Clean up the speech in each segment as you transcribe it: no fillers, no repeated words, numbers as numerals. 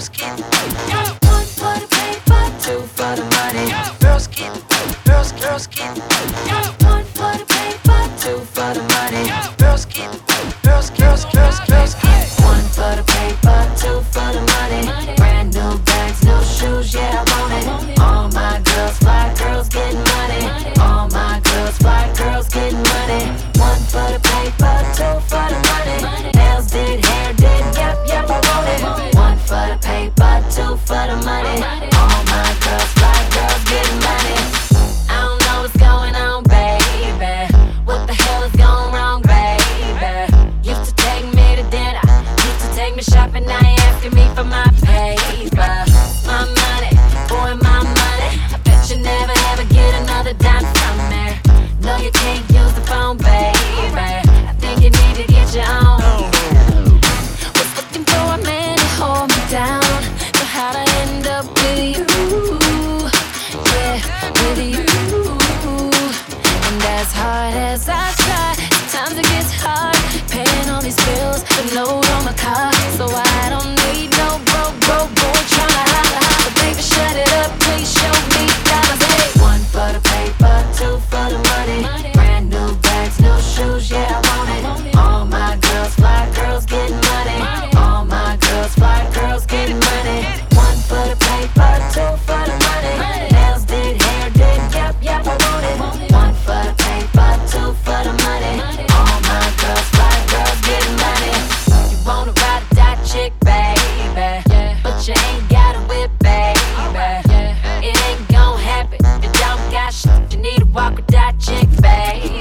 One for the paper, two for the money. Girls get, girls get. One for the paper, two for the money. Girls get, girls get. One for the paper, two for the money. Brand new bags, new shoes, yeah, I want it. All my girls, fly girls getting money. All my girls, fly girls getting money. One for the paper, two for the money. Nails did, hair did, yep, I want it. One for the paper, two for the money. All my girls, fly girls getting money. I don't know what's going on, baby. What the hell is going wrong, baby? Used to take me to dinner, used to take me shopping. Now you asking me for my paper, my money, boy, my money. I bet you never ever get another dime from me. No, you can't use the phone, baby. I think you need to get your own. Was looking for a man to hold me down. Know how to end up with you, yeah, with you. And as hard as I try, sometimes it gets hard paying all these bills, the note on my car. So I don't need no broke boy tryna holla. But baby, shut it up, please show me dollars. Hey, one for the paper, two for the money. Brand new bags, new shoes, yeah, I want it. All my girls, fly girls getting money. All my girls, fly girls getting money. One for the paper, two for the money. Nails did, hair did, yep, I want it. One for the paper, two for the money. All my girls, fly girls getting money. You wanna ride or die chick, baby, but you ain't got a whip, baby. It ain't gon' happen. You don't got shit, you need to walk with that chick, baby.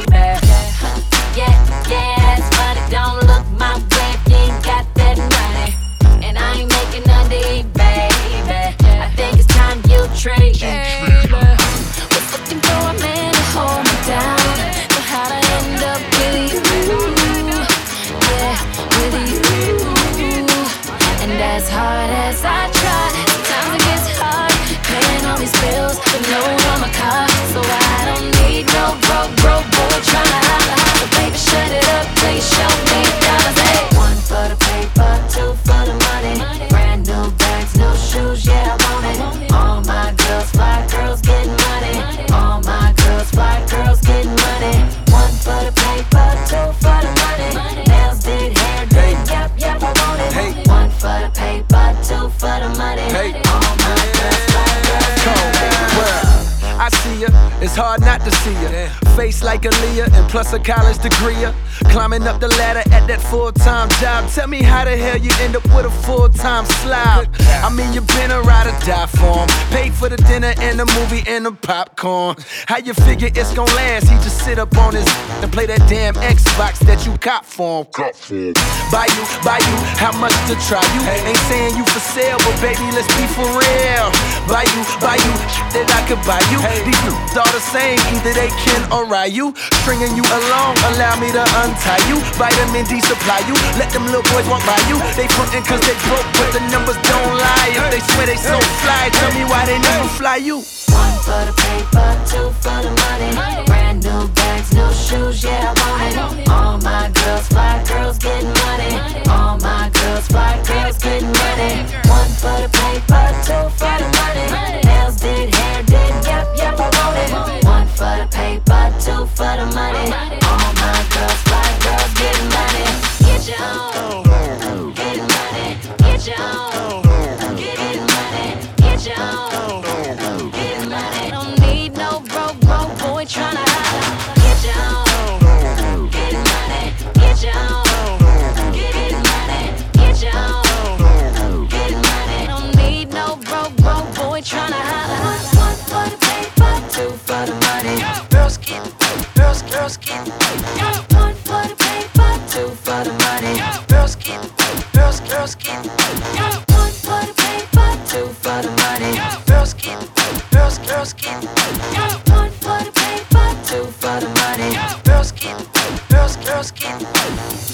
Yeah, that's funny. Don't look my way if you ain't got that money. And I ain't making none to eat, baby. I think it's time you trade. Was looking for a man to hold me down. Know how to end up with you, yeah, with you. And as hard as I try, sometimes it gets hard paying all these bills, the note on my car. So I don't need no broke boy tryna holla. So baby, shut it up, please show me dollars. Hey, one for the paper, two for the money. Brand new bags, new shoes, yeah, I want it. All my girls, fly girls getting money. All my girls, fly girls getting money. One for the paper, two for the money. Nails did, hair did, yep, I want it. One for the paper, two for the money. All my girls, fly girls getting money. I see ya, it's hard not to see ya. Face like Aaliyah and plus a college degree. Climbing up the ladder at that full-time job. Tell me how the hell you end up with a full-time slob. I mean, you been a ride or die for him. Paid for the dinner and the movie and the popcorn. How you figure it's gon' last? He just sit up on his and play that damn Xbox that you cop for him. Buy you, how much to try you? Ain't saying you for sale, but baby, let's be for real. Buy you, that I could buy you. These dudes all the same, either they can or ride you. Stringing you along, allow me to untie you. Vitamin D supply you, let them little boys walk by you. They frontin' cause they broke, but the numbers don't lie. If they swear they so fly, tell me why they never fly you. One for the paper, two for the money. Brand new bags, new shoes, yeah, I want it. All my girls, fly girls getting money. All my girls, fly girls getting money. One for the paper, two for the money. Nails did, hair did, yep, I want it. One for the paper, two for the money. All my girls, fly girls getting money. Get your own, getting money. Get your own, getting money. Get your own. Don't need no broke boy tryna holla. Get your own, getting money. Get your own, getting money. Get your own, getting money. Don't need no broke boy tryna holla. One for the paper, two for the money. Girls get, girls get. One for the paper, two for the money. Girls get, girls get. One for the paper, two for the money. Girls get, girls get. One for the paper, two for the money. Girls get, girls get.